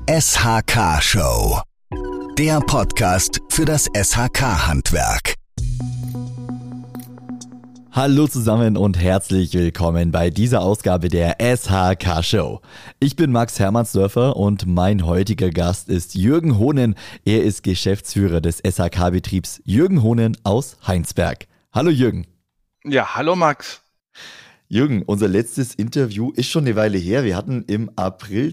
SHK-Show. Der Podcast für das SHK-Handwerk. Hallo zusammen und herzlich willkommen bei dieser Ausgabe der SHK-Show. Ich bin Max Hermannsdörfer und mein heutiger Gast ist Jürgen Hohnen. Er ist Geschäftsführer des SHK-Betriebs Jürgen Hohnen aus Heinsberg. Hallo Jürgen. Ja, hallo Max. Jürgen, unser letztes Interview ist schon eine Weile her. Wir hatten im April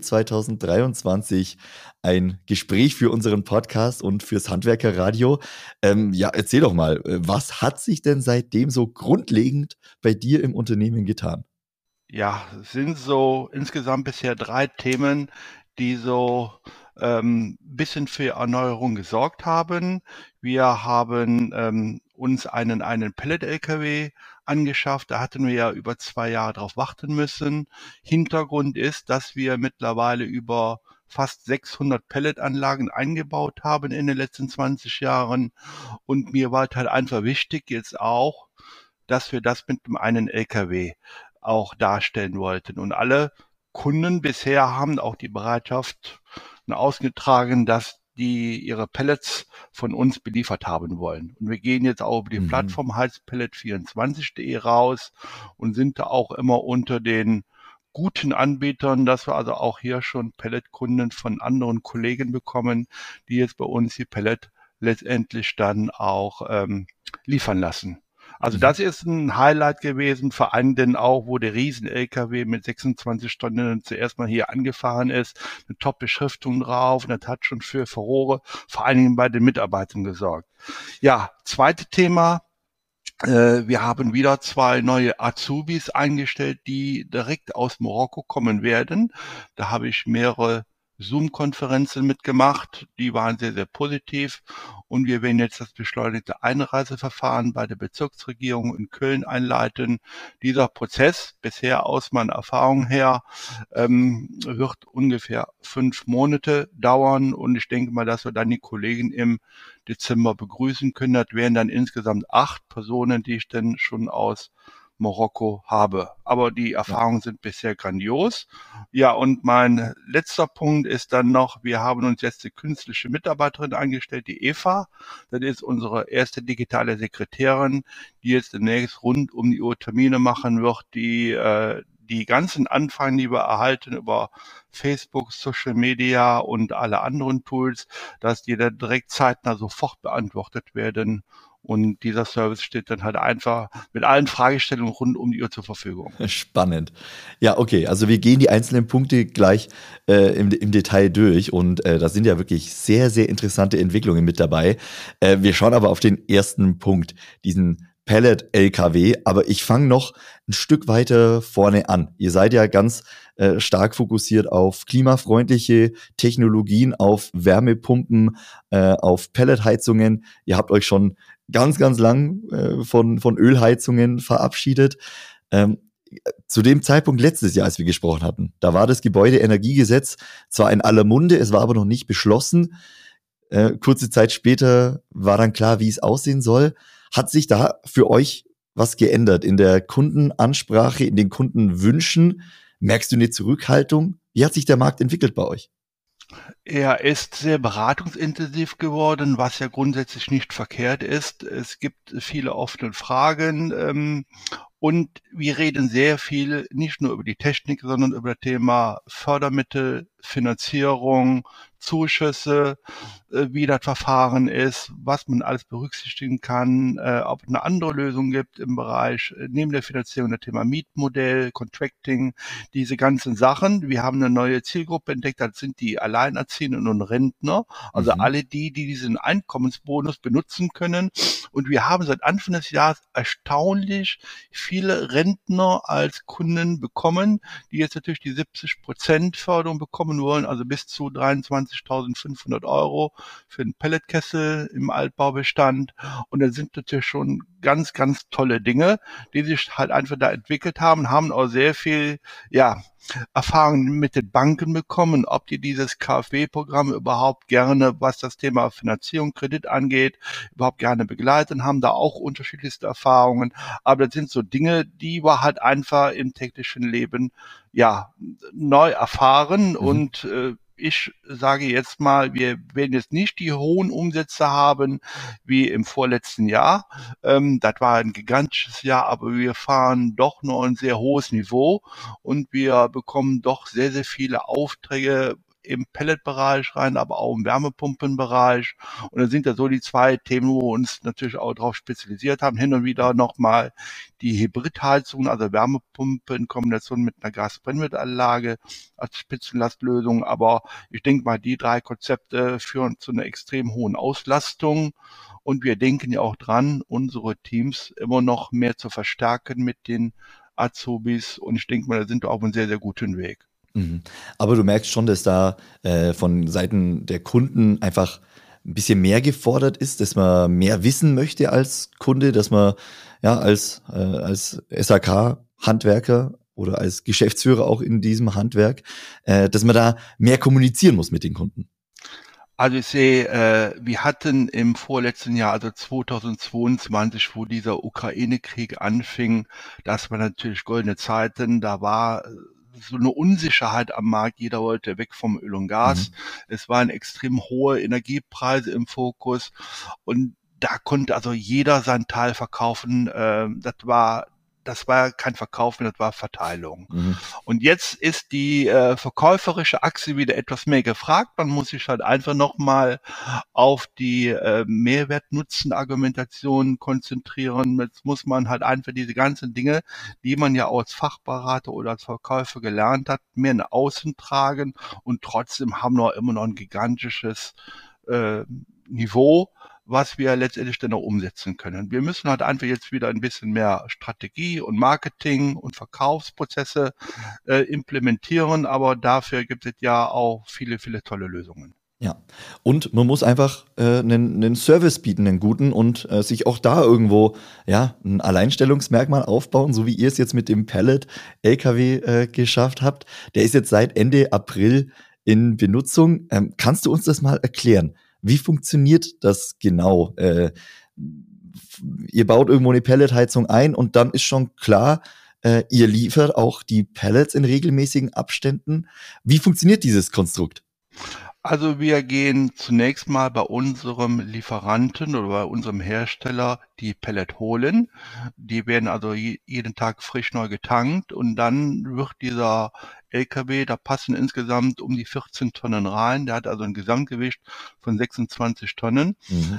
2023 ein Gespräch für unseren Podcast und fürs Handwerkerradio. Erzähl doch mal, was hat sich denn seitdem so grundlegend bei dir im Unternehmen getan? Ja, es sind so insgesamt bisher 3 Themen, die so bisschen für Erneuerung gesorgt haben. Wir haben uns einen Pellet-LKW angeschafft. Da hatten wir ja über 2 Jahre drauf warten müssen. Hintergrund ist, dass wir mittlerweile über fast 600 Pelletanlagen eingebaut haben in den letzten 20 Jahren. Und mir war halt einfach wichtig jetzt auch, dass wir das mit einem LKW auch darstellen wollten. Und alle Kunden bisher haben auch die Bereitschaft ausgetragen, dass die ihre Pellets von uns beliefert haben wollen. Und wir gehen jetzt auch über die Plattform heizpellet24.de raus und sind da auch immer unter den guten Anbietern, dass wir also auch hier schon Pelletkunden von anderen Kollegen bekommen, die jetzt bei uns die Pellet letztendlich dann auch liefern lassen. Also das ist ein Highlight gewesen, vor allem denn auch, wo der Riesen-LKW mit 26 Tonnen zuerst mal hier angefahren ist, eine Top-Beschriftung drauf, und das hat schon für Furore, vor allen Dingen bei den Mitarbeitern gesorgt. Ja, zweites Thema, wir haben wieder 2 neue Azubis eingestellt, die direkt aus Marokko kommen werden. Da habe ich mehrere Zoom-Konferenzen mitgemacht, die waren sehr, sehr positiv, und wir werden jetzt das beschleunigte Einreiseverfahren bei der Bezirksregierung in Köln einleiten. Dieser Prozess, bisher aus meiner Erfahrung her, wird ungefähr 5 Monate dauern, und ich denke mal, dass wir dann die Kollegen im Dezember begrüßen können. Das wären dann insgesamt 8 Personen, die ich dann schon aus Marokko habe. Aber die Erfahrungen sind bisher grandios. Ja, und mein letzter Punkt ist dann noch, wir haben uns jetzt die künstliche Mitarbeiterin eingestellt, die Eva. Das ist unsere erste digitale Sekretärin, die jetzt demnächst rund um die Uhr Termine machen wird, die ganzen Anfragen, die wir erhalten über Facebook, Social Media und alle anderen Tools, dass die dann direkt zeitnah sofort beantwortet werden. Und dieser Service steht dann halt einfach mit allen Fragestellungen rund um die Uhr zur Verfügung. Spannend. Ja, okay, also wir gehen die einzelnen Punkte gleich im Detail durch, und da sind ja wirklich sehr, sehr interessante Entwicklungen mit dabei. Wir schauen aber auf den ersten Punkt, diesen Pellet-LKW, aber ich fange noch ein Stück weiter vorne an. Ihr seid ja ganz stark fokussiert auf klimafreundliche Technologien, auf Wärmepumpen, auf Pelletheizungen. Ihr habt euch schon ganz, ganz lang von Ölheizungen verabschiedet. Zu dem Zeitpunkt letztes Jahr, als wir gesprochen hatten, da war das Gebäudeenergiegesetz zwar in aller Munde, es war aber noch nicht beschlossen. Kurze Zeit später war dann klar, wie es aussehen soll. Hat sich da für euch was geändert in der Kundenansprache, in den Kundenwünschen? Merkst du eine Zurückhaltung? Wie hat sich der Markt entwickelt bei euch? Er ist sehr beratungsintensiv geworden, was ja grundsätzlich nicht verkehrt ist. Es gibt viele offene Fragen, und wir reden sehr viel, nicht nur über die Technik, sondern über das Thema Fördermittel, Finanzierung, Zuschüsse, wie das Verfahren ist, was man alles berücksichtigen kann, ob es eine andere Lösung gibt im Bereich neben der Finanzierung, das Thema Mietmodell, Contracting, diese ganzen Sachen. Wir haben eine neue Zielgruppe entdeckt, das sind die Alleinerziehenden und Rentner, also alle die diesen Einkommensbonus benutzen können. Und wir haben seit Anfang des Jahres erstaunlich viele Rentner als Kunden bekommen, die jetzt natürlich die 70% Förderung bekommen wollen, also bis zu 23.500 € für einen Pelletkessel im Altbaubestand. Und das sind natürlich schon ganz, ganz tolle Dinge, die sich halt einfach da entwickelt haben auch sehr viel, Erfahrung mit den Banken bekommen, ob die dieses KfW-Programm überhaupt gerne, was das Thema Finanzierung, Kredit angeht, überhaupt gerne begleiten, haben da auch unterschiedlichste Erfahrungen. Aber das sind so Dinge, die wir halt einfach im täglichen Leben neu erfahren und ich sage jetzt mal, wir werden jetzt nicht die hohen Umsätze haben wie im vorletzten Jahr. Das war ein gigantisches Jahr, aber wir fahren doch noch ein sehr hohes Niveau und wir bekommen doch sehr, sehr viele Aufträge im Pelletbereich rein, aber auch im Wärmepumpenbereich. Und da sind ja so die zwei Themen, wo wir uns natürlich auch darauf spezialisiert haben. Hin und wieder nochmal die Hybridheizung, also Wärmepumpe in Kombination mit einer Gasbrennmittelanlage als Spitzenlastlösung. Aber ich denke mal, die drei Konzepte führen zu einer extrem hohen Auslastung. Und wir denken ja auch dran, unsere Teams immer noch mehr zu verstärken mit den Azubis. Und ich denke mal, da sind wir auf einem sehr, sehr guten Weg. Mhm. Aber du merkst schon, dass da von Seiten der Kunden einfach ein bisschen mehr gefordert ist, dass man mehr wissen möchte als Kunde, dass man ja als SHK-Handwerker oder als Geschäftsführer auch in diesem Handwerk, dass man da mehr kommunizieren muss mit den Kunden. Also ich sehe, wir hatten im vorletzten Jahr, also 2022, wo dieser Ukraine-Krieg anfing, das waren natürlich goldene Zeiten, da war so eine Unsicherheit am Markt, jeder wollte weg vom Öl und Gas. Es waren extrem hohe Energiepreise im Fokus und da konnte also jeder seinen Teil verkaufen. Das war kein Verkauf mehr, das war Verteilung. Und jetzt ist die verkäuferische Achse wieder etwas mehr gefragt. Man muss sich halt einfach nochmal auf die Mehrwertnutzen-Argumentation konzentrieren. Jetzt muss man halt einfach diese ganzen Dinge, die man ja als Fachberater oder als Verkäufer gelernt hat, mehr nach außen tragen. Und trotzdem haben wir immer noch ein gigantisches Niveau, was wir letztendlich dann auch umsetzen können. Wir müssen halt einfach jetzt wieder ein bisschen mehr Strategie und Marketing und Verkaufsprozesse implementieren, aber dafür gibt es ja auch viele, viele tolle Lösungen. Ja, und man muss einfach einen Service bieten, einen guten und sich auch da irgendwo ja ein Alleinstellungsmerkmal aufbauen, so wie ihr es jetzt mit dem Pellet-LKW geschafft habt. Der ist jetzt seit Ende April in Benutzung. Kannst du uns das mal erklären? Wie funktioniert das genau? Ihr baut irgendwo eine Pelletheizung ein und dann ist schon klar, ihr liefert auch die Pellets in regelmäßigen Abständen. Wie funktioniert dieses Konstrukt? Also wir gehen zunächst mal bei unserem Lieferanten oder bei unserem Hersteller die Pellet holen. Die werden also jeden Tag frisch neu getankt und dann wird dieser LKW, da passen insgesamt um die 14 Tonnen rein. Der hat also ein Gesamtgewicht von 26 Tonnen.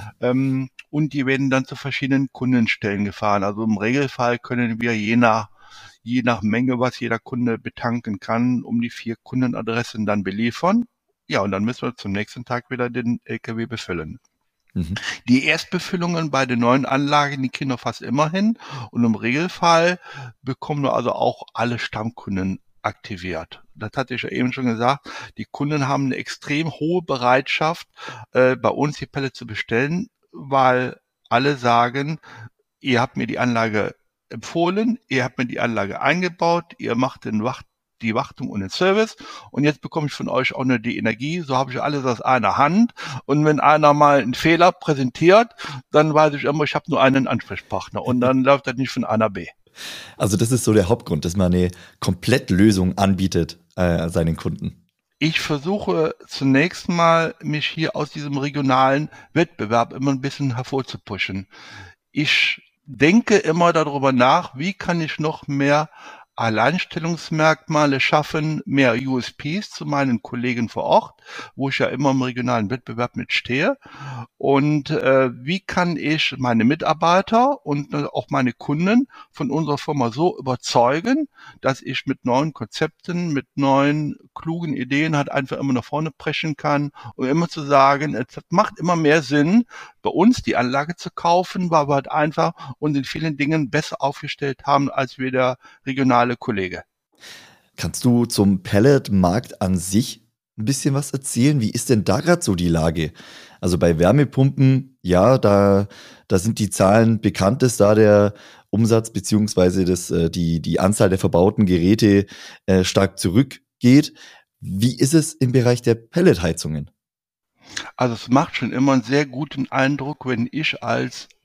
Und die werden dann zu verschiedenen Kundenstellen gefahren. Also im Regelfall können wir je nach Menge, was jeder Kunde betanken kann, um die 4 Kundenadressen dann beliefern. Ja, und dann müssen wir zum nächsten Tag wieder den LKW befüllen. Die Erstbefüllungen bei den neuen Anlagen, die kriegen wir fast immer hin. Und im Regelfall bekommen wir also auch alle Stammkunden aktiviert. Das hatte ich ja eben schon gesagt. Die Kunden haben eine extrem hohe Bereitschaft, bei uns die Pellets zu bestellen, weil alle sagen, ihr habt mir die Anlage empfohlen, ihr habt mir die Anlage eingebaut, ihr macht die Wartung und den Service und jetzt bekomme ich von euch auch nur die Energie, so habe ich alles aus einer Hand und wenn einer mal einen Fehler präsentiert, dann weiß ich immer, ich habe nur einen Ansprechpartner und dann läuft das nicht von A nach B. Also das ist so der Hauptgrund, dass man eine Komplettlösung anbietet seinen Kunden. Ich versuche zunächst mal, mich hier aus diesem regionalen Wettbewerb immer ein bisschen hervorzupushen. Ich denke immer darüber nach, wie kann ich noch mehr Alleinstellungsmerkmale schaffen, mehr USPs zu meinen Kollegen vor Ort, wo ich ja immer im regionalen Wettbewerb mitstehe. Und wie kann ich meine Mitarbeiter und auch meine Kunden von unserer Firma so überzeugen, dass ich mit neuen Konzepten, mit neuen klugen Ideen halt einfach immer nach vorne preschen kann und immer zu sagen, es macht immer mehr Sinn, bei uns die Anlage zu kaufen, weil wir halt einfach uns in vielen Dingen besser aufgestellt haben, als wir der regionale Kollege. Kannst du zum Pelletmarkt an sich ein bisschen was erzählen? Wie ist denn da gerade so die Lage? Also bei Wärmepumpen, ja, da sind die Zahlen bekannt, dass da der Umsatz beziehungsweise die Anzahl der verbauten Geräte stark zurückgeht. Wie ist es im Bereich der Pelletheizungen? Also es macht schon immer einen sehr guten Eindruck, wenn ich als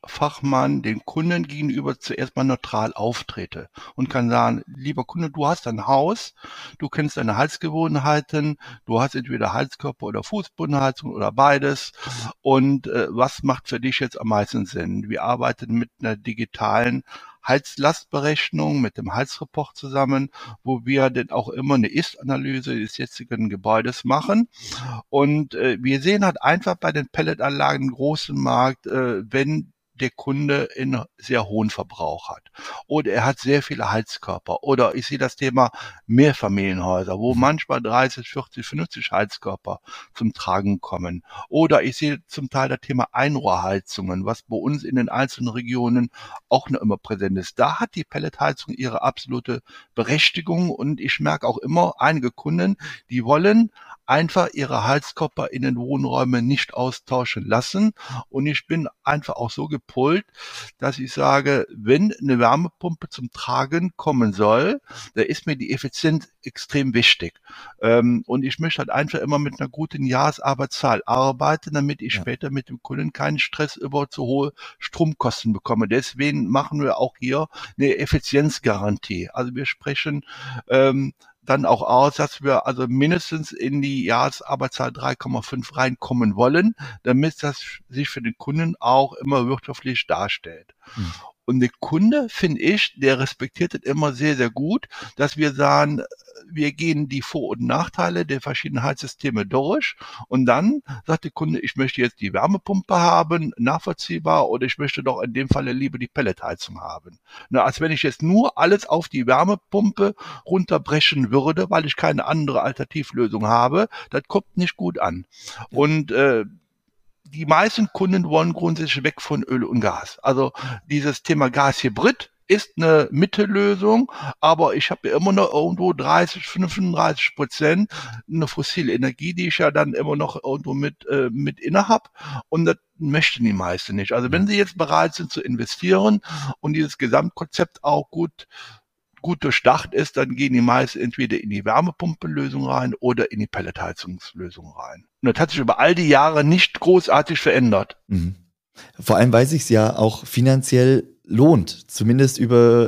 Fachmann den Kunden gegenüber zuerst mal neutral auftrete und kann sagen, lieber Kunde, du hast ein Haus, du kennst deine Heizgewohnheiten, du hast entweder Heizkörper oder Fußbodenheizung oder beides und was macht für dich jetzt am meisten Sinn? Wir arbeiten mit einer digitalen Heizlastberechnung mit dem Heizreport zusammen, wo wir dann auch immer eine Ist-Analyse des jetzigen Gebäudes machen. Und wir sehen halt einfach bei den Pelletanlagen einen großen Markt, wenn der Kunde einen sehr hohen Verbrauch hat. Oder er hat sehr viele Heizkörper. Oder ich sehe das Thema Mehrfamilienhäuser, wo manchmal 30, 40, 50 Heizkörper zum Tragen kommen. Oder ich sehe zum Teil das Thema Einrohrheizungen, was bei uns in den einzelnen Regionen auch noch immer präsent ist. Da hat die Pelletheizung ihre absolute Berechtigung und ich merke auch immer einige Kunden, die wollen einfach ihre Heizkörper in den Wohnräumen nicht austauschen lassen. Und ich bin einfach auch so gepolt, dass ich sage, wenn eine Wärmepumpe zum Tragen kommen soll, da ist mir die Effizienz extrem wichtig. Und ich möchte halt einfach immer mit einer guten Jahresarbeitszahl arbeiten, damit ich später mit dem Kunden keinen Stress über zu hohe Stromkosten bekomme. Deswegen machen wir auch hier eine Effizienzgarantie. Also wir sprechen dann auch aus, dass wir also mindestens in die Jahresarbeitszahl 3,5 reinkommen wollen, damit das sich für den Kunden auch immer wirtschaftlich darstellt. Und der Kunde, finde ich, der respektiert es immer sehr, sehr gut, dass wir sagen, wir gehen die Vor- und Nachteile der verschiedenen Heizsysteme durch und dann sagt der Kunde, ich möchte jetzt die Wärmepumpe haben, nachvollziehbar, oder ich möchte doch in dem Falle lieber die Pelletheizung haben. Na, als wenn ich jetzt nur alles auf die Wärmepumpe runterbrechen würde, weil ich keine andere Alternativlösung habe, das kommt nicht gut an. Und die meisten Kunden wollen grundsätzlich weg von Öl und Gas. Also dieses Thema Gashybrid ist eine Mittellösung, aber ich habe ja immer noch irgendwo 35% eine fossile Energie, die ich ja dann immer noch irgendwo mit inne hab, und das möchten die meisten nicht. Also wenn sie jetzt bereit sind zu investieren und dieses Gesamtkonzept auch gut durchdacht ist, dann gehen die meisten entweder in die Wärmepumpenlösung rein oder in die Pelletheizungslösung rein. Und das hat sich über all die Jahre nicht großartig verändert. Mhm. Vor allem, weil sich ja auch finanziell lohnt, zumindest über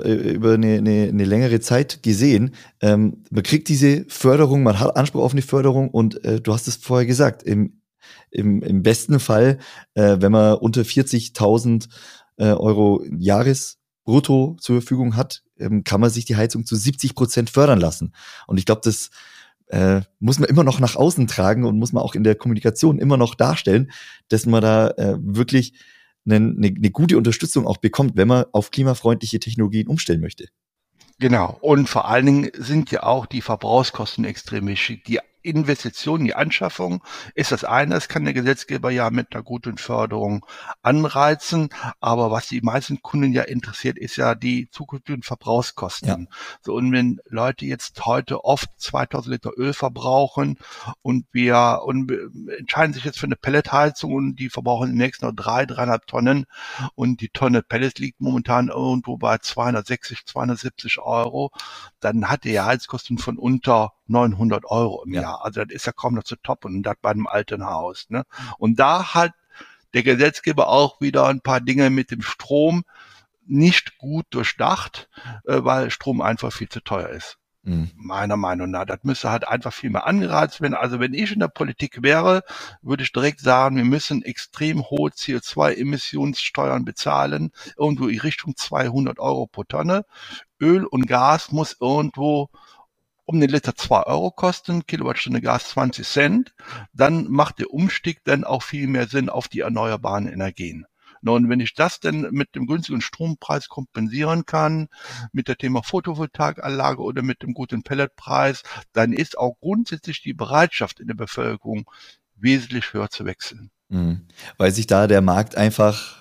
eine längere Zeit gesehen. Man kriegt diese Förderung, man hat Anspruch auf eine Förderung und du hast es vorher gesagt, im besten Fall, wenn man unter 40.000 Euro Jahresbrutto zur Verfügung hat, kann man sich die Heizung zu 70% fördern lassen. Und ich glaube, das muss man immer noch nach außen tragen und muss man auch in der Kommunikation immer noch darstellen, dass man da wirklich eine gute Unterstützung auch bekommt, wenn man auf klimafreundliche Technologien umstellen möchte. Genau. Und vor allen Dingen sind ja auch die Verbrauchskosten extrem wichtig. Die Investition, die Anschaffung ist das eine. Das kann der Gesetzgeber ja mit einer guten Förderung anreizen. Aber was die meisten Kunden ja interessiert, ist ja die zukünftigen Verbrauchskosten. Ja. So, und wenn Leute jetzt heute oft 2000 Liter Öl verbrauchen und entscheiden sich jetzt für eine Pelletheizung und die verbrauchen demnächst noch 3,5 Tonnen und die Tonne Pellets liegt momentan irgendwo bei 260, 270 Euro, dann hat die Heizkosten von unter 900 Euro im Jahr. Also das ist ja kaum noch zu toppen, und das bei einem alten Haus. Ne? Und da hat der Gesetzgeber auch wieder ein paar Dinge mit dem Strom nicht gut durchdacht, weil Strom einfach viel zu teuer ist. Meiner Meinung nach. Das müsste halt einfach viel mehr angereizt werden. Also wenn ich in der Politik wäre, würde ich direkt sagen, wir müssen extrem hohe CO2-Emissionssteuern bezahlen, irgendwo in Richtung 200 Euro pro Tonne. Öl und Gas muss irgendwo um den Liter 2 Euro kosten, Kilowattstunde Gas 20 Cent. Dann macht der Umstieg dann auch viel mehr Sinn auf die erneuerbaren Energien. Und wenn ich das denn mit dem günstigen Strompreis kompensieren kann, mit der Thema Photovoltaikanlage oder mit dem guten Pelletpreis, dann ist auch grundsätzlich die Bereitschaft in der Bevölkerung wesentlich höher zu wechseln. Weil sich da der Markt einfach,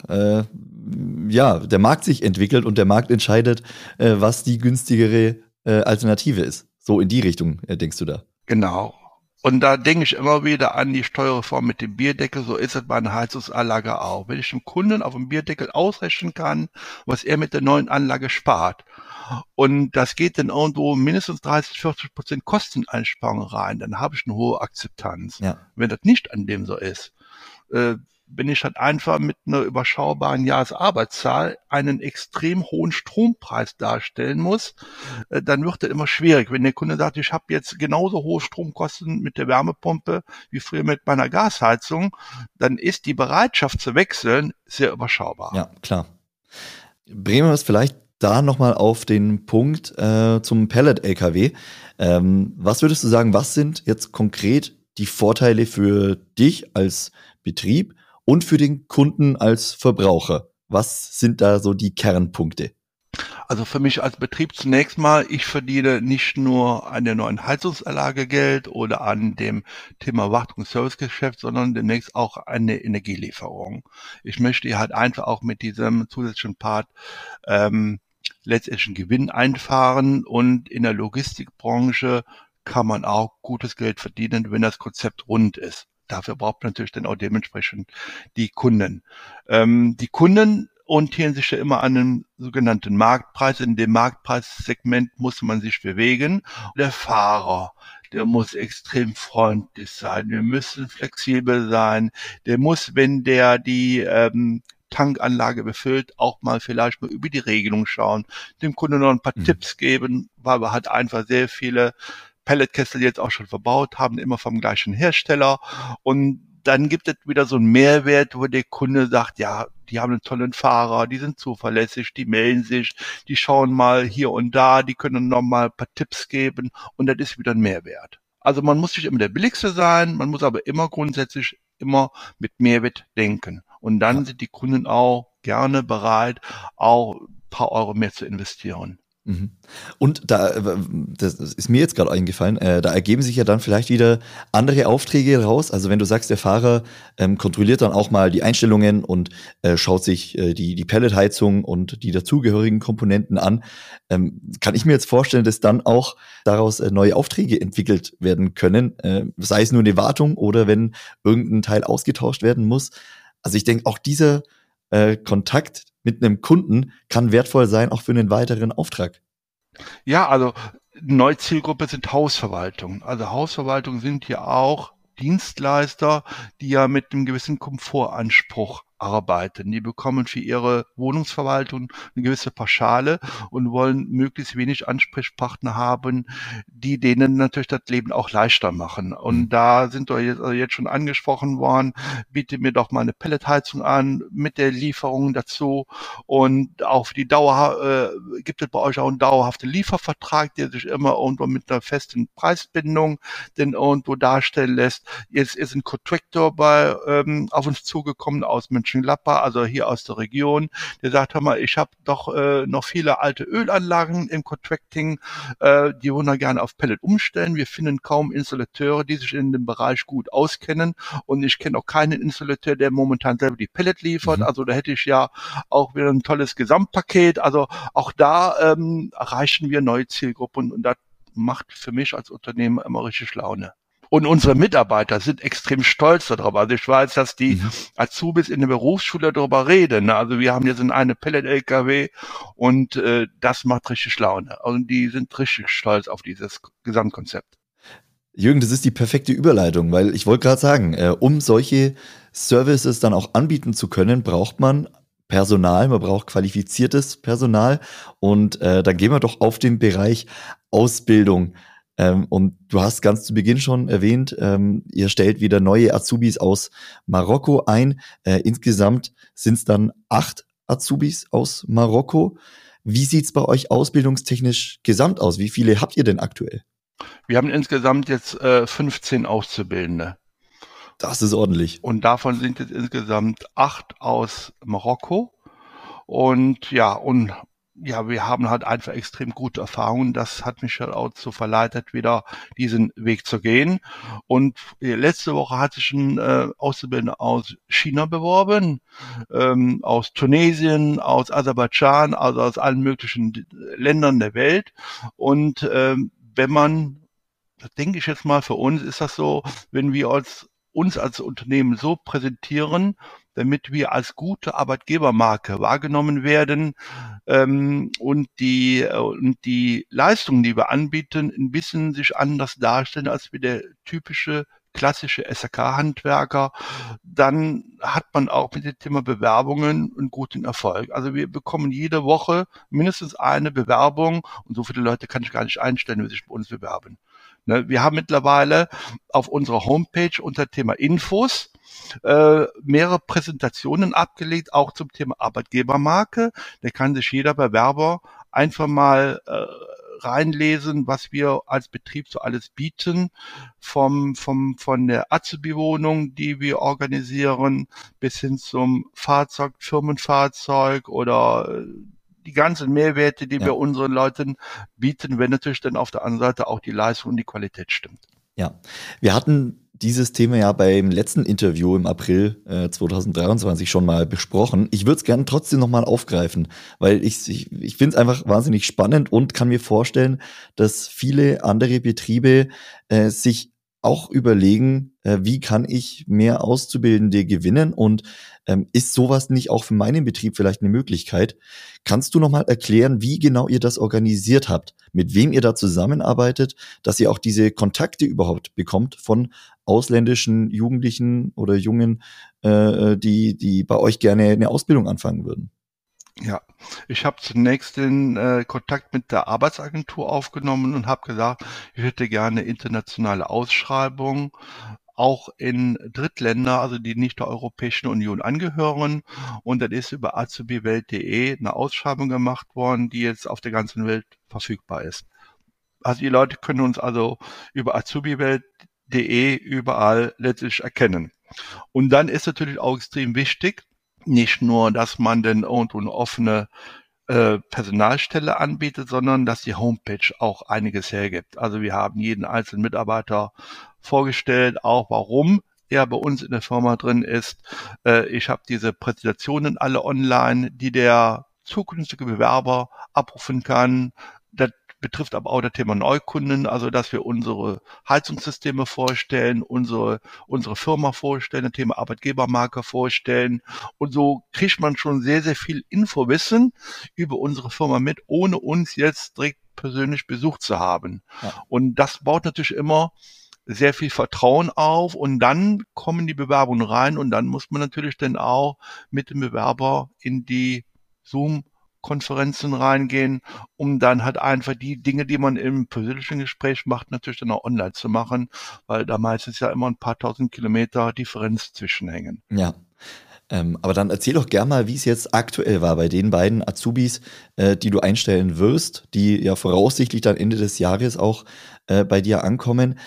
der Markt sich entwickelt und der Markt entscheidet, was die günstigere Alternative ist. So in die Richtung, denkst du da? Genau. Und da denke ich immer wieder an die Steuerreform mit dem Bierdeckel, so ist es bei einer Heizungsanlage auch. Wenn ich dem Kunden auf dem Bierdeckel ausrechnen kann, was er mit der neuen Anlage spart, und das geht dann irgendwo mindestens 30-40% Kosteneinsparung rein, dann habe ich eine hohe Akzeptanz. Ja. Wenn das nicht an dem so ist, wenn ich halt einfach mit einer überschaubaren Jahresarbeitszahl einen extrem hohen Strompreis darstellen muss, dann wird das immer schwierig. Wenn der Kunde sagt, ich habe jetzt genauso hohe Stromkosten mit der Wärmepumpe wie früher mit meiner Gasheizung, dann ist die Bereitschaft zu wechseln sehr überschaubar. Ja, klar. Bringen wir es vielleicht da nochmal auf den Punkt zum Pellet-LKW. Was würdest du sagen, was sind jetzt konkret die Vorteile für dich als Betrieb und für den Kunden als Verbraucher? Was sind da so die Kernpunkte? Also für mich als Betrieb zunächst mal, ich verdiene nicht nur an der neuen Heizungsanlage Geld oder an dem Thema Wartung- und Servicegeschäft, sondern demnächst auch an der Energielieferung. Ich möchte halt einfach auch mit diesem zusätzlichen Part letztendlich einen Gewinn einfahren, und in der Logistikbranche kann man auch gutes Geld verdienen, wenn das Konzept rund ist. Dafür braucht man natürlich dann auch dementsprechend die Kunden. Die Kunden orientieren sich ja immer an einem sogenannten Marktpreis. In dem Marktpreissegment muss man sich bewegen. Der Fahrer, der muss extrem freundlich sein. Wir müssen flexibel sein. Der muss, wenn der die Tankanlage befüllt, auch mal vielleicht mal über die Regelung schauen, dem Kunden noch ein paar Tipps geben, weil wir halt einfach sehr viele Pelletkessel jetzt auch schon verbaut haben, immer vom gleichen Hersteller. Und dann gibt es wieder so einen Mehrwert, wo der Kunde sagt, ja, die haben einen tollen Fahrer, die sind zuverlässig, die melden sich, die schauen mal hier und da, die können noch mal ein paar Tipps geben, und das ist wieder ein Mehrwert. Also man muss nicht immer der Billigste sein, man muss aber immer grundsätzlich immer mit Mehrwert denken. Und dann sind die Kunden auch gerne bereit, auch ein paar Euro mehr zu investieren. Und das ist mir jetzt gerade eingefallen, da ergeben sich ja dann vielleicht wieder andere Aufträge raus. Also wenn du sagst, der Fahrer kontrolliert dann auch mal die Einstellungen und schaut sich die Pelletheizung und die dazugehörigen Komponenten an, kann ich mir jetzt vorstellen, dass dann auch daraus neue Aufträge entwickelt werden können, sei es nur eine Wartung oder wenn irgendein Teil ausgetauscht werden muss. Also ich denke, auch dieser Kontakt mit einem Kunden kann wertvoll sein, auch für einen weiteren Auftrag. Ja, also neue Zielgruppe sind Hausverwaltungen. Also Hausverwaltungen sind ja auch Dienstleister, die ja mit einem gewissen Komfortanspruch arbeiten. Die bekommen für ihre Wohnungsverwaltung eine gewisse Pauschale und wollen möglichst wenig Ansprechpartner haben, die denen natürlich das Leben auch leichter machen. Und da sind wir jetzt schon angesprochen worden, biete mir doch mal eine Pelletheizung an mit der Lieferung dazu, und auch für die Dauer gibt es bei euch auch einen dauerhaften Liefervertrag, der sich immer irgendwo mit einer festen Preisbindung denn irgendwo darstellen lässt. Jetzt ist ein Contractor auf uns zugekommen aus Mönchengladbach, also hier aus der Region. Der sagt, hör mal, ich habe doch noch viele alte Ölanlagen im Contracting, die wollen wir gerne auf Pellet umstellen. Wir finden kaum Installateure, die sich in dem Bereich gut auskennen, und ich kenne auch keinen Installateur, der momentan selber die Pellet liefert. Also da hätte ich ja auch wieder ein tolles Gesamtpaket. Also auch da erreichen wir neue Zielgruppen, und das macht für mich als Unternehmer immer richtig Laune. Und unsere Mitarbeiter sind extrem stolz darauf. Also ich weiß, dass die Azubis in der Berufsschule darüber reden. Also wir haben jetzt eine Pellet-LKW, und das macht richtig Laune. Und die sind richtig stolz auf dieses Gesamtkonzept. Jürgen, das ist die perfekte Überleitung, weil ich wollte gerade sagen, um solche Services dann auch anbieten zu können, braucht man Personal, man braucht qualifiziertes Personal, und dann gehen wir doch auf den Bereich Ausbildung. Und du hast ganz zu Beginn schon erwähnt, ihr stellt wieder neue Azubis aus Marokko ein. Insgesamt sind es dann 8 Azubis aus Marokko. Wie sieht's bei euch ausbildungstechnisch gesamt aus? Wie viele habt ihr denn aktuell? Wir haben insgesamt jetzt 15 Auszubildende. Das ist ordentlich. Und davon sind jetzt insgesamt 8 aus Marokko. Und ja, wir haben halt einfach extrem gute Erfahrungen. Das hat mich halt auch so verleitet, wieder diesen Weg zu gehen. Und letzte Woche hat sich ein Auszubildender aus China beworben, aus Tunesien, aus Aserbaidschan, also aus allen möglichen Ländern der Welt. Und wenn man, das denke ich jetzt mal, für uns ist das so, wenn wir uns als Unternehmen so präsentieren, damit wir als gute Arbeitgebermarke wahrgenommen werden, und die Leistungen, die wir anbieten, ein bisschen sich anders darstellen als wie der typische klassische SAK-Handwerker, dann hat man auch mit dem Thema Bewerbungen einen guten Erfolg. Also wir bekommen jede Woche mindestens eine Bewerbung und so viele Leute kann ich gar nicht einstellen, die sich bei uns bewerben. Ne, wir haben mittlerweile auf unserer Homepage unter Thema Infos mehrere Präsentationen abgelegt, auch zum Thema Arbeitgebermarke. Da kann sich jeder Bewerber einfach mal reinlesen, was wir als Betrieb so alles bieten, von der Azubi-Wohnung, die wir organisieren, bis hin zum Fahrzeug, Firmenfahrzeug oder die ganzen Mehrwerte, die wir unseren Leuten bieten, wenn natürlich dann auf der anderen Seite auch die Leistung und die Qualität stimmt. Ja, wir hatten dieses Thema ja beim letzten Interview im April 2023 schon mal besprochen. Ich würde es gerne trotzdem nochmal aufgreifen, weil ich finde es einfach wahnsinnig spannend und kann mir vorstellen, dass viele andere Betriebe sich auch überlegen, wie kann ich mehr Auszubildende gewinnen und ist sowas nicht auch für meinen Betrieb vielleicht eine Möglichkeit? Kannst du nochmal erklären, wie genau ihr das organisiert habt, mit wem ihr da zusammenarbeitet, dass ihr auch diese Kontakte überhaupt bekommt von ausländischen Jugendlichen oder Jungen, die bei euch gerne eine Ausbildung anfangen würden? Ja, ich habe zunächst den Kontakt mit der Arbeitsagentur aufgenommen und habe gesagt, ich hätte gerne internationale Ausschreibungen, auch in Drittländer, also die nicht der Europäischen Union angehören. Und dann ist über azubiwelt.de eine Ausschreibung gemacht worden, die jetzt auf der ganzen Welt verfügbar ist. Also die Leute können uns also über azubiwelt.de überall letztlich erkennen. Und dann ist natürlich auch extrem wichtig, nicht nur, dass man denn irgendwo eine offene Personalstelle anbietet, sondern dass die Homepage auch einiges hergibt. Also wir haben jeden einzelnen Mitarbeiter vorgestellt, auch warum er bei uns in der Firma drin ist. Ich habe diese Präsentationen alle online, die der zukünftige Bewerber abrufen kann. Das betrifft aber auch das Thema Neukunden, also dass wir unsere Heizungssysteme vorstellen, unsere Firma vorstellen, das Thema Arbeitgebermarke vorstellen. Und so kriegt man schon sehr, sehr viel Infowissen über unsere Firma mit, ohne uns jetzt direkt persönlich besucht zu haben. Ja. Und das baut natürlich immer sehr viel Vertrauen auf und dann kommen die Bewerbungen rein und dann muss man natürlich dann auch mit dem Bewerber in die Zoom-Konferenzen reingehen, um dann halt einfach die Dinge, die man im persönlichen Gespräch macht, natürlich dann auch online zu machen, weil da meistens ja immer ein paar tausend Kilometer Differenz zwischenhängen. Ja. Aber dann erzähl doch gerne mal, wie es jetzt aktuell war bei den beiden Azubis, die du einstellen wirst, die ja voraussichtlich dann Ende des Jahres auch bei dir ankommen.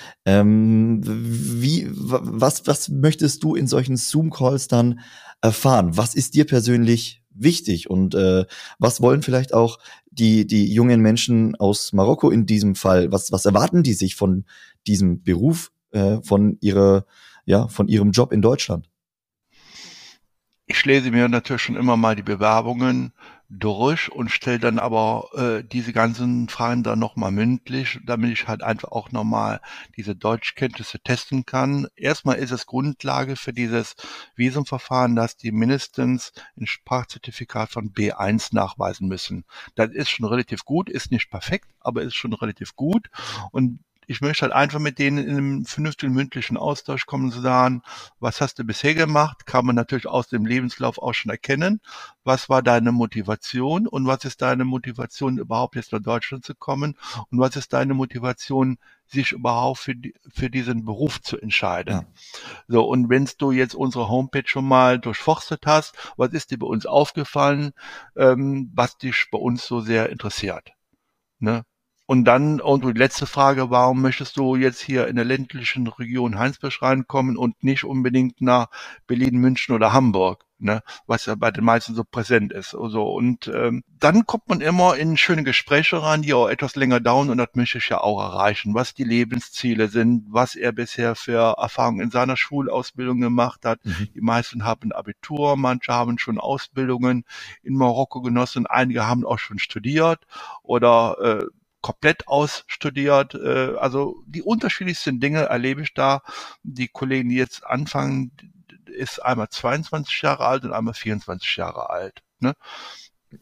Was möchtest du in solchen Zoom-Calls dann erfahren? Was ist dir persönlich wichtig und was wollen vielleicht auch die jungen Menschen aus Marokko in diesem Fall? Was erwarten die sich von diesem Beruf, von ihrem Job in Deutschland? Ich lese mir natürlich schon immer mal die Bewerbungen durch und stelle dann aber diese ganzen Fragen dann nochmal mündlich, damit ich halt einfach auch nochmal diese Deutschkenntnisse testen kann. Erstmal ist es Grundlage für dieses Visumverfahren, dass die mindestens ein Sprachzertifikat von B1 nachweisen müssen. Das ist schon relativ gut, ist nicht perfekt, aber ist schon relativ gut. Und ich möchte halt einfach mit denen in einem vernünftigen mündlichen Austausch kommen zu sagen, was hast du bisher gemacht? Kann man natürlich aus dem Lebenslauf auch schon erkennen. Was war deine Motivation und was ist deine Motivation, überhaupt jetzt nach Deutschland zu kommen? Und was ist deine Motivation, sich überhaupt für diesen Beruf zu entscheiden? Ja. So, und wenn du jetzt unsere Homepage schon mal durchforstet hast, was ist dir bei uns aufgefallen, was dich bei uns so sehr interessiert? Ne? Und dann irgendwo die letzte Frage, warum möchtest du jetzt hier in der ländlichen Region Heinsberg reinkommen und nicht unbedingt nach Berlin, München oder Hamburg, ne, was ja bei den meisten so präsent ist. Also, und dann kommt man immer in schöne Gespräche rein, die auch etwas länger dauern und das möchte ich ja auch erreichen, was die Lebensziele sind, was er bisher für Erfahrungen in seiner Schulausbildung gemacht hat. Mhm. Die meisten haben Abitur, manche haben schon Ausbildungen in Marokko genossen, einige haben auch schon studiert oder komplett ausstudiert. Also die unterschiedlichsten Dinge erlebe ich da. Die Kollegen, die jetzt anfangen, ist einmal 22 Jahre alt und einmal 24 Jahre alt. Ne?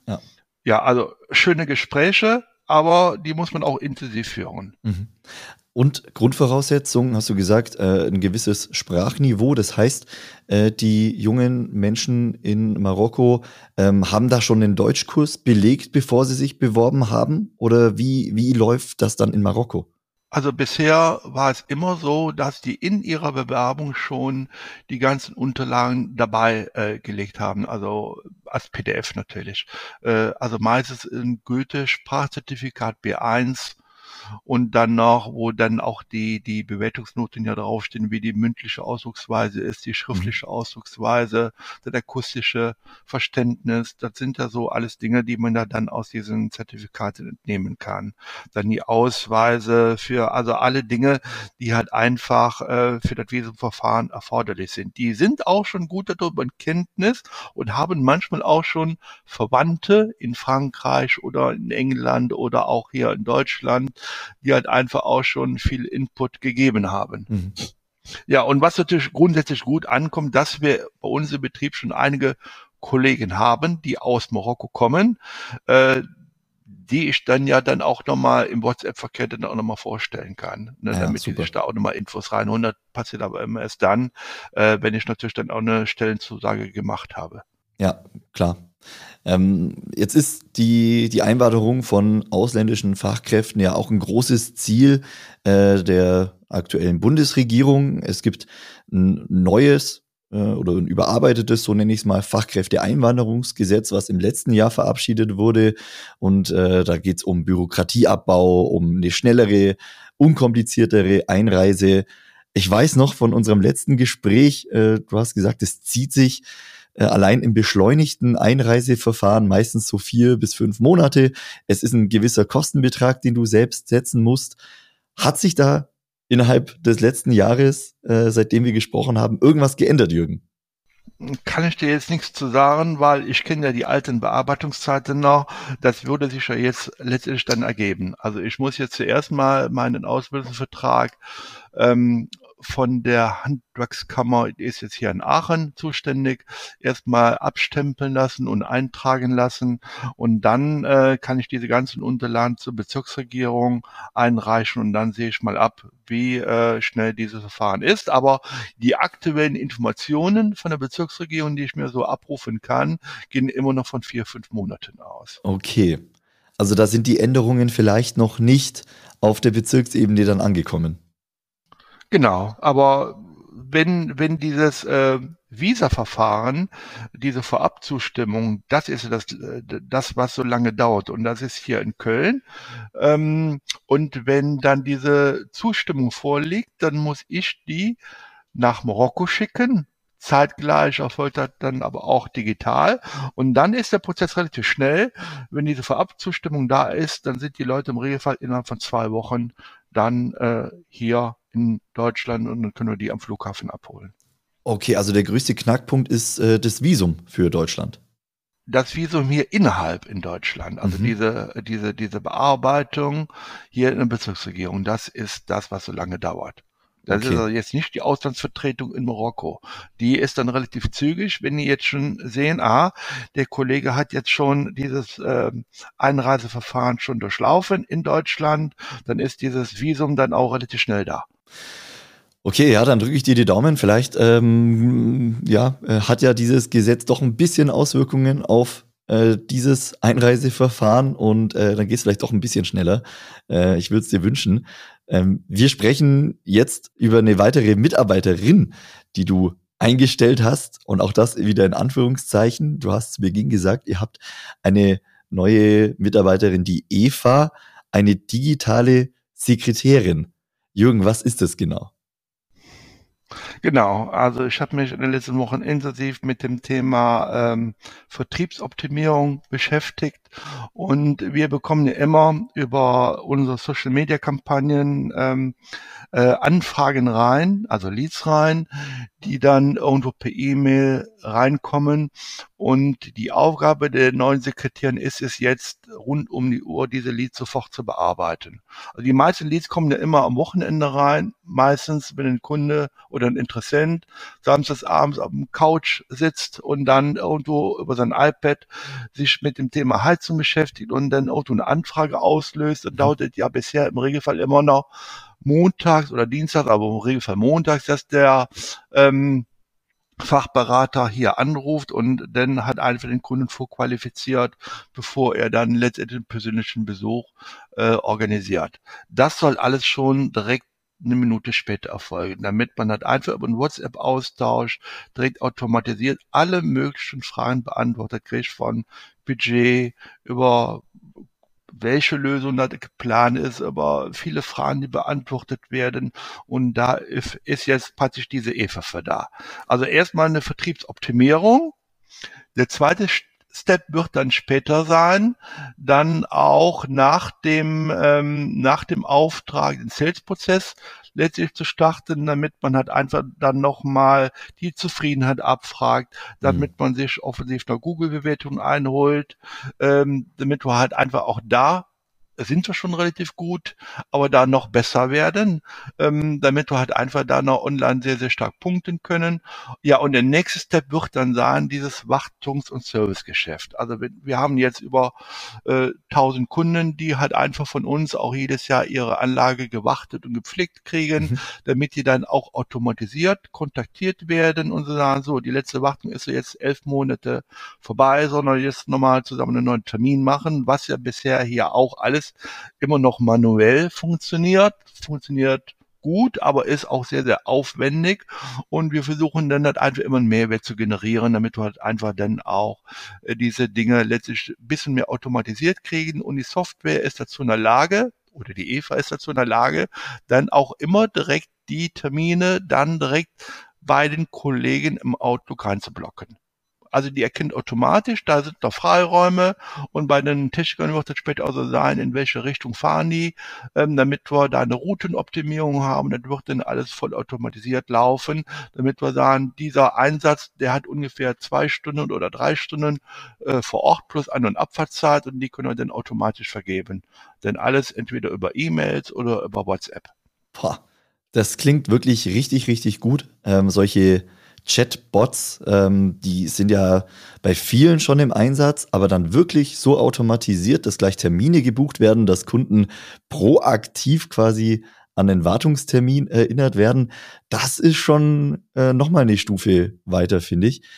Ja, also schöne Gespräche, aber die muss man auch intensiv führen. Mhm. Und Grundvoraussetzung, hast du gesagt, ein gewisses Sprachniveau. Das heißt, die jungen Menschen in Marokko haben da schon den Deutschkurs belegt, bevor sie sich beworben haben? Oder wie läuft das dann in Marokko? Also bisher war es immer so, dass die in ihrer Bewerbung schon die ganzen Unterlagen dabei gelegt haben, also als PDF natürlich. Also meistens ein Goethe-Sprachzertifikat B1 und dann noch, wo dann auch die Bewertungsnoten ja draufstehen, wie die mündliche Ausdrucksweise ist, die schriftliche Ausdrucksweise, das akustische Verständnis. Das sind ja so alles Dinge, die man da dann aus diesen Zertifikaten entnehmen kann. Dann die Ausweise für, also alle Dinge, die halt einfach für das Visumverfahren erforderlich sind. Die sind auch schon gut darüber in Kenntnis und haben manchmal auch schon Verwandte in Frankreich oder in England oder auch hier in Deutschland, die halt einfach auch schon viel Input gegeben haben. Mhm. Ja, und was natürlich grundsätzlich gut ankommt, dass wir bei uns im Betrieb schon einige Kollegen haben, die aus Marokko kommen, die ich dann ja dann auch nochmal im WhatsApp-Verkehr dann auch nochmal vorstellen kann, ne, Ja, damit die super. sich da auch nochmal Infos reinholen. Das passiert aber immer erst dann, wenn ich natürlich dann auch eine Stellenzusage gemacht habe. Ja, klar. Jetzt ist die Einwanderung von ausländischen Fachkräften ja auch ein großes Ziel der aktuellen Bundesregierung. Es gibt ein neues oder ein überarbeitetes, so nenne ich es mal, Fachkräfteeinwanderungsgesetz, was im letzten Jahr verabschiedet wurde. Und da geht es um Bürokratieabbau, um eine schnellere, unkompliziertere Einreise. Ich weiß noch von unserem letzten Gespräch, du hast gesagt, es zieht sich allein im beschleunigten Einreiseverfahren meistens so 4 bis 5 Monate. Es ist ein gewisser Kostenbetrag, den du selbst setzen musst. Hat sich da innerhalb des letzten Jahres, seitdem wir gesprochen haben, irgendwas geändert, Jürgen? Kann ich dir jetzt nichts zu sagen, weil ich kenne ja die alten Bearbeitungszeiten noch. Das würde sich ja jetzt letztendlich dann ergeben. Also ich muss jetzt zuerst mal meinen Ausbildungsvertrag von der Handwerkskammer, die ist jetzt hier in Aachen zuständig, erstmal abstempeln lassen und eintragen lassen. Und dann kann ich diese ganzen Unterlagen zur Bezirksregierung einreichen und dann sehe ich mal ab, wie schnell dieses Verfahren ist. Aber die aktuellen Informationen von der Bezirksregierung, die ich mir so abrufen kann, gehen immer noch von 4, 5 Monaten aus. Okay. Also da sind die Änderungen vielleicht noch nicht auf der Bezirksebene dann angekommen. Genau, aber wenn dieses Visa-Verfahren, diese Vorabzustimmung, das ist das, was so lange dauert. Und das ist hier in Köln. Und wenn dann diese Zustimmung vorliegt, dann muss ich die nach Marokko schicken. Zeitgleich erfolgt das dann aber auch digital. Und dann ist der Prozess relativ schnell. Wenn diese Vorabzustimmung da ist, dann sind die Leute im Regelfall innerhalb von 2 Wochen dann hier in Deutschland und dann können wir die am Flughafen abholen. Okay, also der größte Knackpunkt ist das Visum für Deutschland. Das Visum hier innerhalb in Deutschland, also diese Bearbeitung hier in der Bezirksregierung, das ist das, was so lange dauert. Das ist also jetzt nicht die Auslandsvertretung in Marokko. Die ist dann relativ zügig, wenn die jetzt schon sehen, der Kollege hat jetzt schon dieses Einreiseverfahren schon durchlaufen in Deutschland, dann ist dieses Visum dann auch relativ schnell da. Okay, ja, dann drücke ich dir die Daumen. Vielleicht hat ja dieses Gesetz doch ein bisschen Auswirkungen auf dieses Einreiseverfahren und dann geht es vielleicht doch ein bisschen schneller. Ich würde es dir wünschen. Wir sprechen jetzt über eine weitere Mitarbeiterin, die du eingestellt hast und auch das wieder in Anführungszeichen. Du hast zu Beginn gesagt, ihr habt eine neue Mitarbeiterin, die Eva, eine digitale Sekretärin. Jürgen, was ist das genau? Genau, also ich habe mich in den letzten Wochen intensiv mit dem Thema Vertriebsoptimierung beschäftigt und wir bekommen ja immer über unsere Social-Media-Kampagnen Anfragen rein, also Leads rein, die dann irgendwo per E-Mail reinkommen und die Aufgabe der neuen Sekretärin ist es jetzt, rund um die Uhr diese Leads sofort zu bearbeiten. Also die meisten Leads kommen ja immer am Wochenende rein, meistens wenn ein Kunde oder ein Interessent samstags abends auf dem Couch sitzt und dann irgendwo über sein iPad sich mit dem Thema Heizung beschäftigt und dann irgendwo eine Anfrage auslöst, dann dauert es ja bisher im Regelfall immer noch montags oder dienstags, aber im Regelfall montags, dass der Fachberater hier anruft und dann hat einfach den Kunden vorqualifiziert, bevor er dann letztendlich einen persönlichen Besuch organisiert. Das soll alles schon direkt eine Minute später erfolgen, damit man halt einfach über einen WhatsApp-Austausch direkt automatisiert alle möglichen Fragen beantwortet kriegt, von Budget über welche Lösung da geplant ist, aber viele Fragen, die beantwortet werden. Und da ist jetzt praktisch diese EFA für da. Also erstmal eine Vertriebsoptimierung. Der zweite Step wird dann später sein, dann auch nach dem Auftrag den Sales-Prozess letztlich zu starten, damit man halt einfach dann nochmal die Zufriedenheit abfragt, damit man sich offensiv eine Google-Bewertung einholt, damit wir halt einfach auch da sind wir schon relativ gut, aber da noch besser werden, damit wir halt einfach da noch online sehr, sehr stark punkten können. Ja, und der nächste Step wird dann sein, dieses Wartungs- und Servicegeschäft. Also wir haben jetzt über 1000 Kunden, die halt einfach von uns auch jedes Jahr ihre Anlage gewartet und gepflegt kriegen, damit die dann auch automatisiert kontaktiert werden und so sagen, so, die letzte Wartung ist jetzt 11 Monate vorbei, sondern jetzt nochmal zusammen einen neuen Termin machen, was ja bisher hier auch alles immer noch manuell funktioniert gut, aber ist auch sehr, sehr aufwendig und wir versuchen dann halt einfach immer einen Mehrwert zu generieren, damit wir halt einfach dann auch diese Dinge letztlich ein bisschen mehr automatisiert kriegen und die Software ist dazu in der Lage, oder die EFA ist dazu in der Lage, dann auch immer direkt die Termine dann direkt bei den Kollegen im Outlook reinzublocken. Also die erkennt automatisch, da sind noch Freiräume und bei den Technikern wird es später auch so sein, in welche Richtung fahren die, damit wir da eine Routenoptimierung haben. Das wird dann alles voll automatisiert laufen, damit wir sagen, dieser Einsatz, der hat ungefähr 2 Stunden oder 3 Stunden vor Ort plus An- und Abfahrtszeit und die können wir dann automatisch vergeben. Denn alles entweder über E-Mails oder über WhatsApp. Boah, das klingt wirklich richtig, richtig gut. Solche Chatbots, die sind ja bei vielen schon im Einsatz, aber dann wirklich so automatisiert, dass gleich Termine gebucht werden, dass Kunden proaktiv quasi an den Wartungstermin erinnert werden. Das ist schon nochmal eine Stufe weiter, finde ich.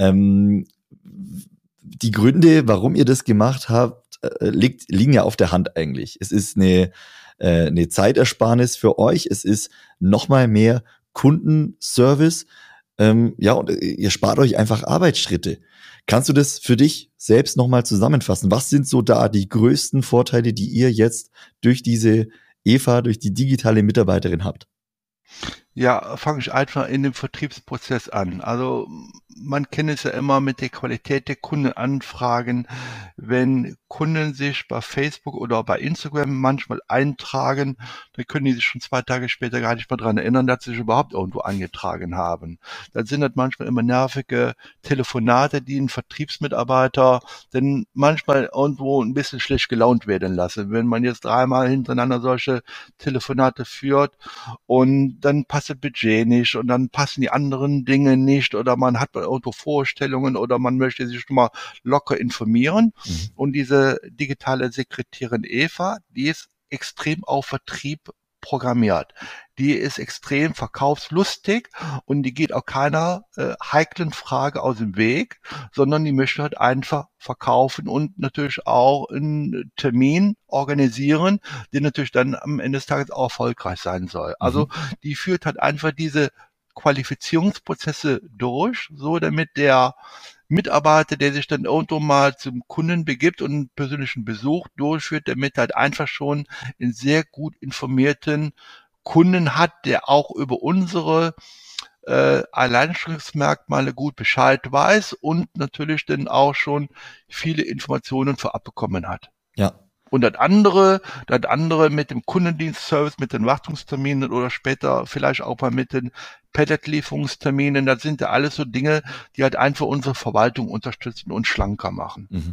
Die Gründe, warum ihr das gemacht habt, liegen ja auf der Hand eigentlich. Es ist eine Zeitersparnis für euch. Es ist nochmal mehr Kundenservice. Ja, und ihr spart euch einfach Arbeitsschritte. Kannst du das für dich selbst nochmal zusammenfassen? Was sind so da die größten Vorteile, die ihr jetzt durch diese EFA, durch die digitale Mitarbeiterin habt? Ja, fange ich einfach in dem Vertriebsprozess an. Also man kennt es ja immer mit der Qualität der Kundenanfragen. Wenn Kunden sich bei Facebook oder bei Instagram manchmal eintragen, dann können die sich schon 2 Tage später gar nicht mehr dran erinnern, dass sie sich überhaupt irgendwo eingetragen haben. Dann sind das manchmal immer nervige Telefonate, die ein Vertriebsmitarbeiter dann manchmal irgendwo ein bisschen schlecht gelaunt werden lassen. Wenn man jetzt 3-mal hintereinander solche Telefonate führt und dann passt das Budget nicht und dann passen die anderen Dinge nicht oder man hat irgendwo Vorstellungen oder man möchte sich schon mal locker informieren. Und diese digitale Sekretärin Eva, die ist extrem auf Vertrieb programmiert. Die ist extrem verkaufslustig und die geht auch keiner heiklen Frage aus dem Weg, sondern die möchte halt einfach verkaufen und natürlich auch einen Termin organisieren, der natürlich dann am Ende des Tages auch erfolgreich sein soll. Also die führt halt einfach diese Qualifizierungsprozesse durch, so damit der Mitarbeiter, der sich dann irgendwo mal zum Kunden begibt und einen persönlichen Besuch durchführt, damit halt einfach schon einen sehr gut informierten Kunden hat, der auch über unsere Alleinstellungsmerkmale gut Bescheid weiß und natürlich dann auch schon viele Informationen vorab bekommen hat. Ja. Und das andere mit dem Kundendienstservice, mit den Wartungsterminen oder später vielleicht auch mal mit den Pallet-Lieferungsterminen, das sind ja alles so Dinge, die halt einfach unsere Verwaltung unterstützen und schlanker machen.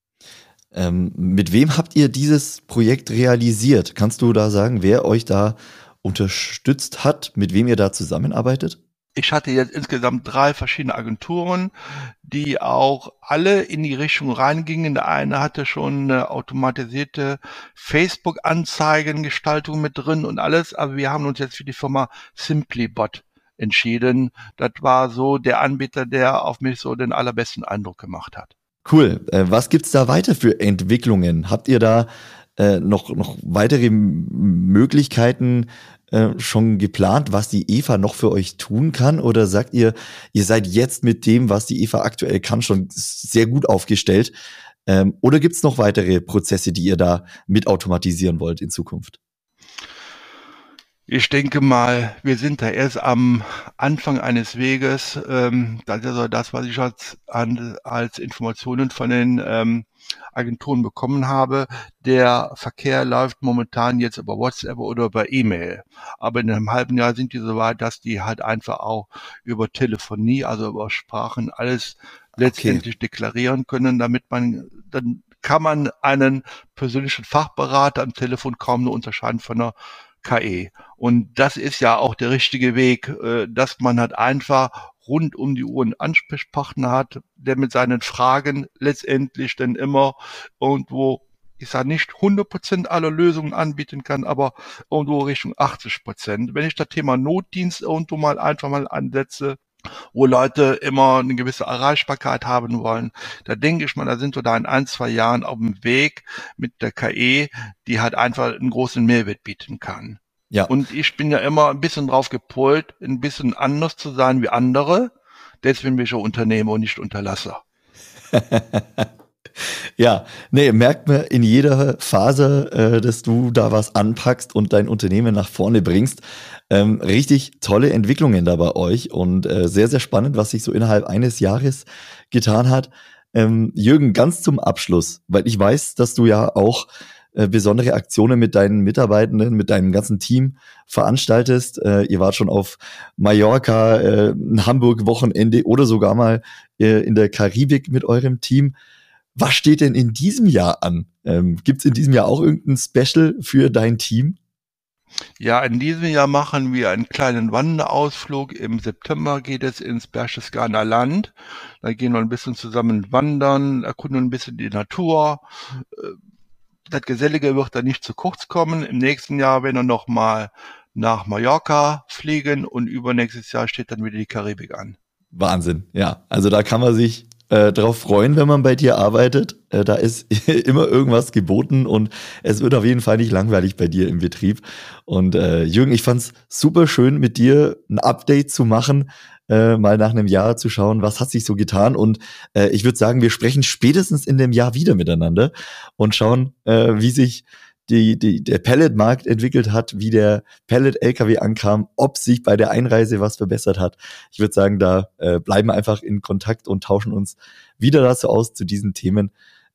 Mit wem habt ihr dieses Projekt realisiert? Kannst du da sagen, wer euch da unterstützt hat, mit wem ihr da zusammenarbeitet? Ich hatte jetzt insgesamt 3 verschiedene Agenturen, die auch alle in die Richtung reingingen. Der eine hatte schon eine automatisierte Facebook-Anzeigengestaltung mit drin und alles, aber wir haben uns jetzt für die Firma Simplybot entschieden. Das war so der Anbieter, der auf mich so den allerbesten Eindruck gemacht hat. Cool. Was gibt's da weiter für Entwicklungen? Habt ihr da noch weitere Möglichkeiten schon geplant, was die Eva noch für euch tun kann? Oder sagt ihr, ihr seid jetzt mit dem, was die Eva aktuell kann, schon sehr gut aufgestellt? Oder gibt's noch weitere Prozesse, die ihr da mit automatisieren wollt in Zukunft? Ich denke mal, wir sind da erst am Anfang eines Weges. Das ist also das, was ich als Informationen von den Agenturen bekommen habe. Der Verkehr läuft momentan jetzt über WhatsApp oder über E-Mail. Aber in einem halben Jahr sind die so weit, dass die halt einfach auch über Telefonie, also über Sprachen, alles letztendlich deklarieren können, dann kann man einen persönlichen Fachberater am Telefon kaum nur unterscheiden von einer KI. Und das ist ja auch der richtige Weg, dass man halt einfach rund um die Uhr einen Ansprechpartner hat, der mit seinen Fragen letztendlich dann immer irgendwo, ich sage nicht 100% aller Lösungen anbieten kann, aber irgendwo Richtung 80%. Wenn ich das Thema Notdienst irgendwo mal einfach mal ansetze, wo Leute immer eine gewisse Erreichbarkeit haben wollen, da denke ich mal, da sind wir da in 1-2 Jahren auf dem Weg mit der KI, die halt einfach einen großen Mehrwert bieten kann. Ja. Und ich bin ja immer ein bisschen drauf gepolt, ein bisschen anders zu sein wie andere. Deswegen bin ich ein Unternehmer und nicht Unterlasser. Ja, nee, merkt man in jeder Phase, dass du da was anpackst und dein Unternehmen nach vorne bringst. Richtig tolle Entwicklungen da bei euch und sehr, sehr spannend, was sich so innerhalb eines Jahres getan hat. Jürgen, ganz zum Abschluss, weil ich weiß, dass du ja auch besondere Aktionen mit deinen Mitarbeitenden, mit deinem ganzen Team veranstaltest. Ihr wart schon auf Mallorca, ein Hamburg-Wochenende oder sogar mal in der Karibik mit eurem Team. Was steht denn in diesem Jahr an? Gibt's in diesem Jahr auch irgendein Special für dein Team? Ja, in diesem Jahr machen wir einen kleinen Wanderausflug. Im September geht es ins Berchtesgadener Land. Da gehen wir ein bisschen zusammen wandern, erkunden ein bisschen die Natur. Das Gesellige wird da nicht zu kurz kommen. Im nächsten Jahr werden wir nochmal nach Mallorca fliegen und übernächstes Jahr steht dann wieder die Karibik an. Wahnsinn, ja. Also da kann man sich drauf freuen, wenn man bei dir arbeitet. Da ist immer irgendwas geboten und es wird auf jeden Fall nicht langweilig bei dir im Betrieb. Und Jürgen, ich fand's super schön, mit dir ein Update zu machen, mal nach einem Jahr zu schauen, was hat sich so getan. Und ich würde sagen, wir sprechen spätestens in dem Jahr wieder miteinander und schauen, wie sich der Pellet-Markt entwickelt hat, wie der Pellet-LKW ankam, ob sich bei der Einreise was verbessert hat. Ich würde sagen, da bleiben wir einfach in Kontakt und tauschen uns wieder dazu aus, zu diesen Themen.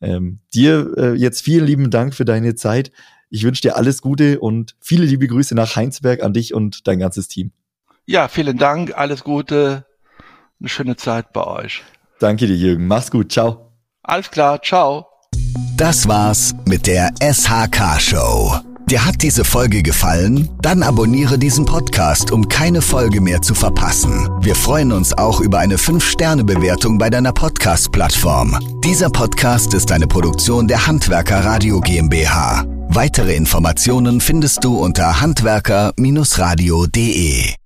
Dir jetzt vielen lieben Dank für deine Zeit. Ich wünsche dir alles Gute und viele liebe Grüße nach Heinsberg an dich und dein ganzes Team. Ja, vielen Dank, alles Gute, eine schöne Zeit bei euch. Danke dir, Jürgen. Mach's gut, ciao. Alles klar, ciao. Das war's mit der SHK-Show. Dir hat diese Folge gefallen? Dann abonniere diesen Podcast, um keine Folge mehr zu verpassen. Wir freuen uns auch über eine 5-Sterne-Bewertung bei deiner Podcast-Plattform. Dieser Podcast ist eine Produktion der Handwerker Radio GmbH. Weitere Informationen findest du unter handwerker-radio.de.